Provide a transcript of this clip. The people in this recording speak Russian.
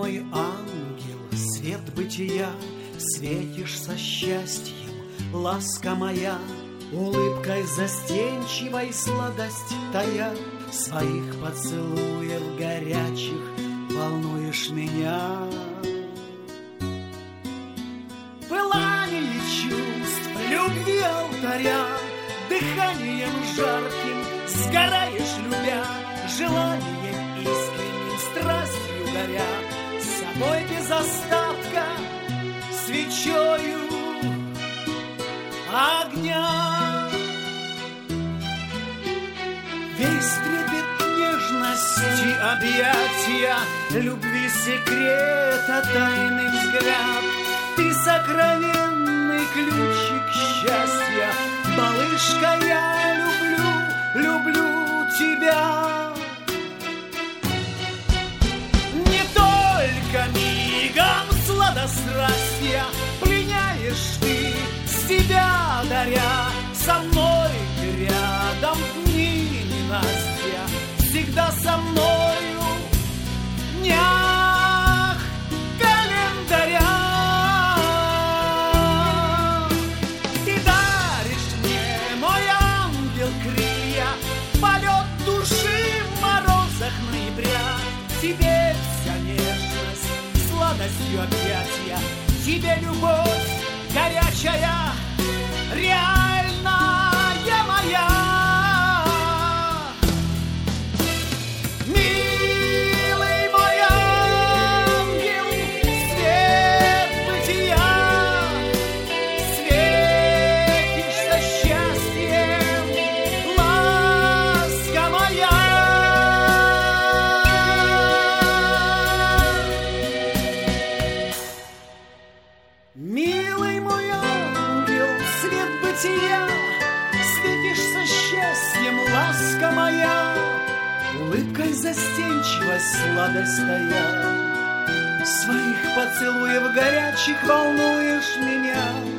мой ангел, свет бытия, светишься счастьем, ласка моя, улыбкой застенчивой сладость тая, своих поцелуев горячих волнуешь меня. Пылание чувств, любви алтаря, дыханием жарким сгораешь, любя, желанием искренним, страстью горя, собой без остатка, свечою огня. Весь трепет нежности объятия, любви секрета тайный взгляд, ты сокровенный ключик счастья, малышка, я люблю, люблю тебя. Не только мигом сладострастия пленяешь ты, себя даря, со мной ты рядом дни ненастья, всегда со мною в днях календаря. Ты даришь мне, мой ангел, крылья, полет души в морозах ноября. Тебе вся нежность, сладостью объятия, тебе любовь горячая, реальная моя. Милый мой ангел, свет бытия, светишься счастьем, ласка моя. Милый мой ангел, свет бытия, светишься счастьем, ласка моя, улыбкой застенчивой сладость тая, своих поцелуев горячих волнуешь меня.